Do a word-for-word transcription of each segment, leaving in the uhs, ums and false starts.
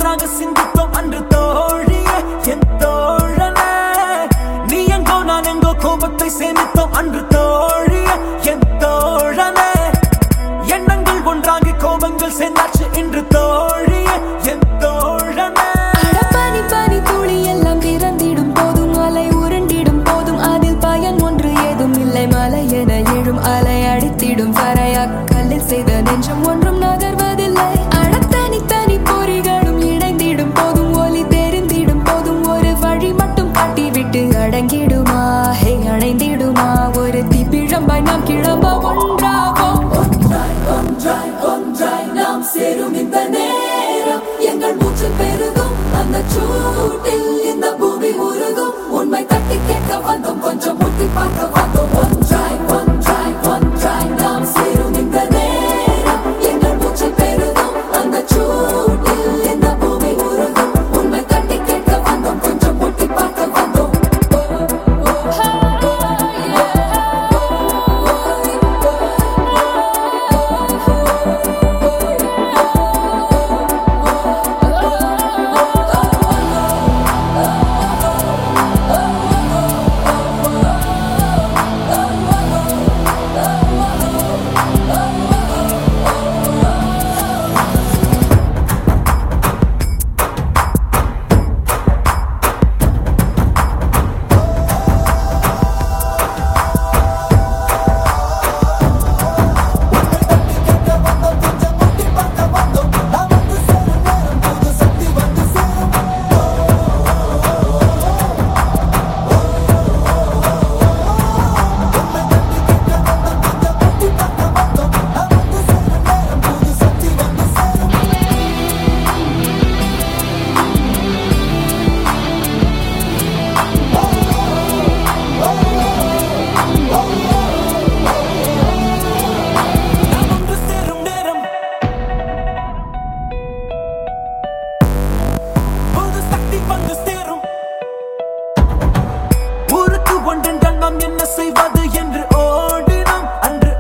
ஒன்றாக சிந்தித்தோம் அன்று தோழியே என் தோழனே. நீ எங்கோ நான் எங்கோ கோபத்தை சேமித்தோம் அன்று தோழியே என் தோழனே. எண்ணங்கள் ஒன்றாகி கோபங்கள் சேர்ந்தாச்சு இன்று தோழியே என் தோழனே. பனி பனி துளி எல்லாம் திறந்திடும் போதும் அலை உருண்டிடும் போதும் அதில் பயன் ஒன்று ஏதும் இல்லை. மலை என எழும் அலை அடித்திடும் வரையா கல்லில் செய்த நெஞ்சம் ஒன்றும் நகர்வதில்லை. அடத்தனி தனி பொறிகளும் இணைந்திடும் போதும் ஒலி தெரிந்திடும் போதும் ஒரு வழி மட்டும் காட்டிவிட்டு அடங்கிடுமா ஹே அணைந்திடுமா ஒரு தீப்பிழம்பாய் நாம் கிளம்ப ஒன்றாவோம். ஒன்றாய் ஒன்றாய் ஒன்றாய் நாம் சேரும் இந்த நேரம் எங்கள் மூச்சு பெருகும் அந்த சூட்டில் இந்த பூமி உருகும். உண்மை தட்டி கேட்க வந்தோம் கொஞ்சம் முட்டி பார்க்க வந்தோம். ஒன்றாய் ஒன்றாய் ஒன்றாய் நாம் சேரும் இந்த நேரம் எங்கள் மூச்சு பெருகும் அந்த சூட்டில் இந்த பூமி உருகும். உண்மை தட்டி கேட்க வந்தோம் கொஞ்சம் முட்டி பார்க்க வந்தோம். என்ன செய்வது என்று ஓடினோம் அன்று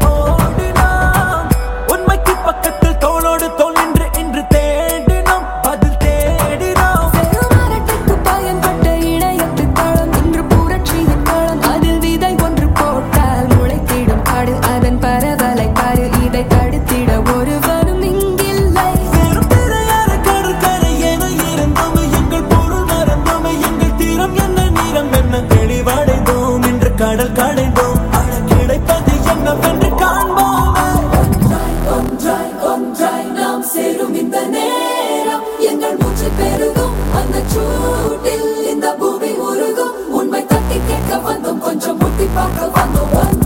ஓடினோம். உண்மைக்கு பக்கத்தில் தோளோடு தோள் நின்று இன்று தேடினோம் பதில் தேடினோம். பெருமாரட்டுக்கு பயன்பட்ட இணையத்து தளம் இன்று புரட்சியின் களம். அதில் விதை ஒன்று போட்டால் முளைத்திடும் காடு அதன் பரவலை பாரு. இதை தடுத்திட ஒருவனும் இங்கில்லை. வெறும் திரையார கடற்கரை என இருந்தோம் எங்கள் பொருள் மறந்தோம் எங்கள் தீரம் என்ன நீரம் என்ன தெளிவடைந்தோம் இன்று கடல் கடைந்தோம். அழ கிடைப்பது என்னவென்று காண்போம். ஒன்றாய் ஒன்றாய் ஒன்றாய் நாம் சேரும் இந்த நேரம் எங்கள் மூச்சு பெருகும் அந்த சூட்டில் இந்த பூமி உருகும். உண்மை தட்டி கேட்க வந்தோம் கொஞ்சம் முட்டி பார்க்க வந்தோம்.